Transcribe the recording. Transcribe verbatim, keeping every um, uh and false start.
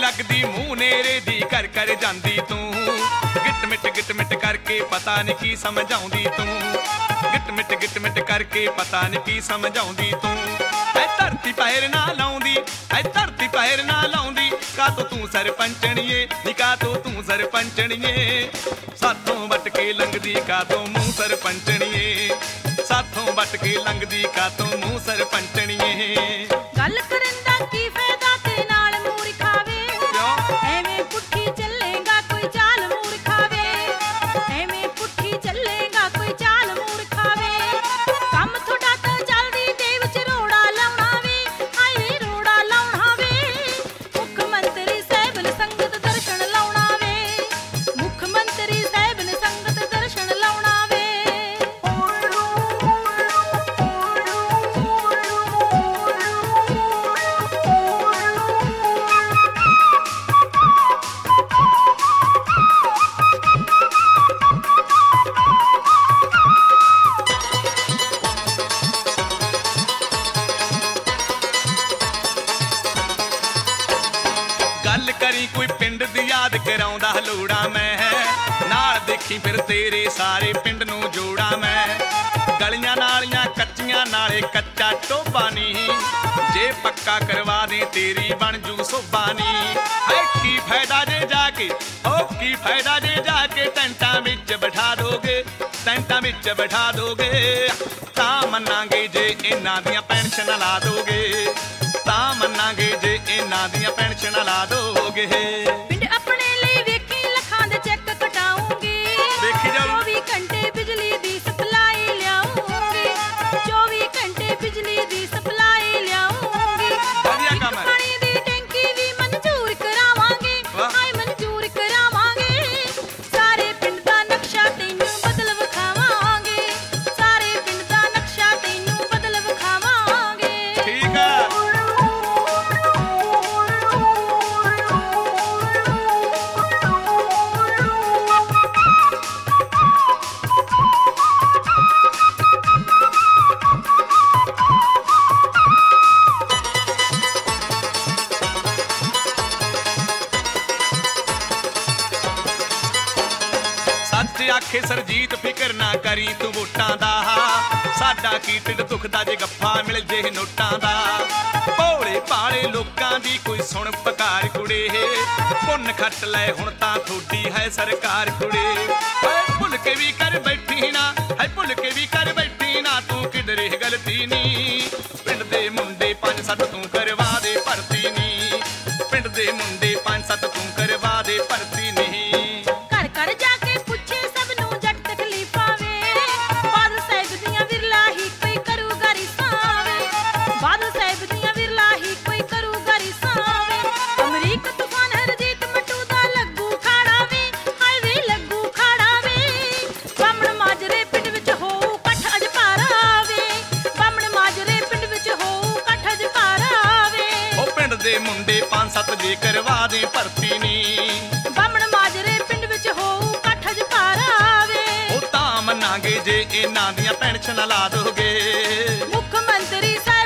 लगदी मूंह नेरे दी कर कर जांदी तू गिट मिट गिट मिट करके पता नहीं की समझाउंदी तू गिट मिट गिट मिट करके पता नहीं की समझाउंदी तू ऐ धरती पैर ना लाउंदी ऐ धरती पैर ना लाउंदी का तो तू सरपंचणीए नी का तो तू सरपंचणीए साथों बट के लंघदी का तो मुंह सरपंचणीए साथों बट के लंघदी का तो मुंह सरपंचणीए गल करन दा की फायदा ते नाल मूर खावे एवें पुट्ठी चलेगा कोई चाल मूर खावे एवें पुट्ठी चलेगा कोई चाल मूर खावे कम थोड़ा तां जल्दी दे विच रोड़ा लाउणा वे हाय वे रोड़ा लाउणा वे मुख मंत्री साहिब ने संगत दर्शन लाउणा वे मुख मंत्री साहिब ने संगत दर्शन लाउणा वे गल करी कोई पिंड दी याद कराउंदा लोड़ा मैं नाल देखी फिर तेरे सारे पिंड नूं जोड़ा मैं गलियां नालियां कच्चियां नाले कच्चा टोबा नी जे पक्का करवा दे तेरी बन जू सोबा नी है की फायदा जे जाके ओ की फायदा जे जाके टेंटां विच बैठा दोगे टेंटां विच बैठा दोगे तां मन्नांगे जे इन्हां दियां पेंशन ला दोगे तां मन्नांगे जे इन्हां दियां पेंशन ला दोगे पिंड अपने लिए वेखी लखां दे चेक कटाऊंगी देखी जाओ चौबीस घंटे बिजली दी सप्लाई लियाऊंगी चौबीस घंटे बिजली दी सप्लाई लियाऊंगी बढ़िया काम है पानी दी टैंकी भी मंजूर करावांगे हाय मंजूर करावांगे सारे पिंड दा नक्शा तैनू बदल विखावांगे सारे पिंड दा नक्शा तैनू बदल विखावांगे ठीक है सच आखे सरजीत फिकर ना करी तू वोटां दा साडा की ढिड दुखदा जे गप्फा मिल जे नोटां दा भोले भाले लोकां दी कोई सुण पकार कुड़े पुन खट लै हुण तां थोड़ी है सरकार कुड़े है भुल के भी कर बैठी ना है भुल के भी कर बैठी ना तू किधरे गलती नी पिंड दे मुंडे पंज सत्त तू करवा दे भरती नी पिंड दे मुंडे पंज सत्त तू करवा दे भरती नी घर घर जाके पूछे सब नू जट तकलीफां वे बादल साहिब दियां विरला ही कोई करूगा रिसावे बादल साहिब दियां विरला ही कोई करूगा रिसावे अमरीक तूफान हरजीत मटू दा लगू खाड़ा वे हाय वे लगू खाड़ा वे बामण माजरे पिंड विच होऊ कठ अज पारा वे बामण माजरे पिंड विच होऊ कठ अज पारा वे ओ पिंड दे मुंडे पंज सत्त जे करवा दे भरती नी बामण माजरे पिंड विच होऊ कठ अज पारा वे ओ तां मन्नांगे जे इन्हां दियां पेंशन ला दोगे मुख मंत्री साहिब